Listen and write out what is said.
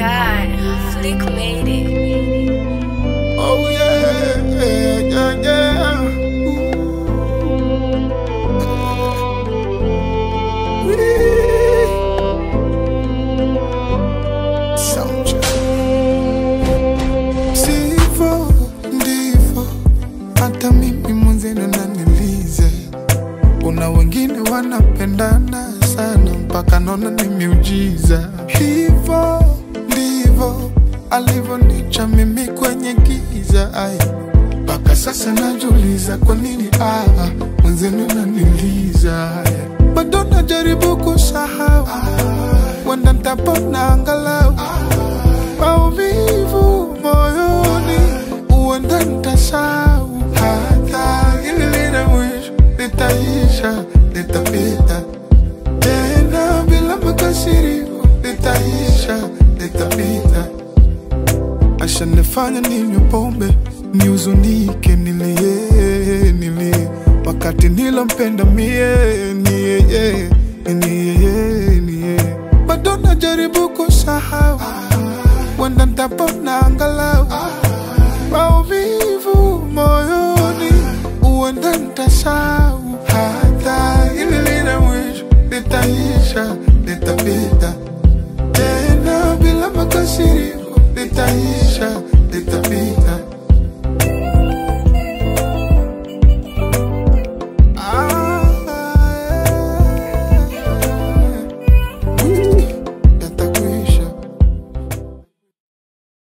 god, Flick made it. Oh yeah, yeah, yeah. Sivyo ndivyo hata mimi mwenzenu nanilize. Kuna wengine wanapendana sana mpaka naona ni miujiza. Hivyo ndivyo alivyoniacha mimi kwenye giza. Ai, mpaka sasa najiuliza kwa nini mwenzenu naniliza. Bado najaribu kusahau, wenda nitapona angalau. Maumivu moyoni, uenda nitasahau. Hata hili lina mwisho, litaisha, litapita. Tena bila makasiriko, litaisha, litapita. Ashanifanya ninywe pombe, nihuzunike, nilie. Wakati nilompenda mie, ni yeye. Bado najaribu kusahau, wenda nitapona angalau. Maumivu moyoni, uenda nitasahau. Hata hili lina mwisho, litaisha, litapita. Tena bila makasiriko, litaisha, litapita.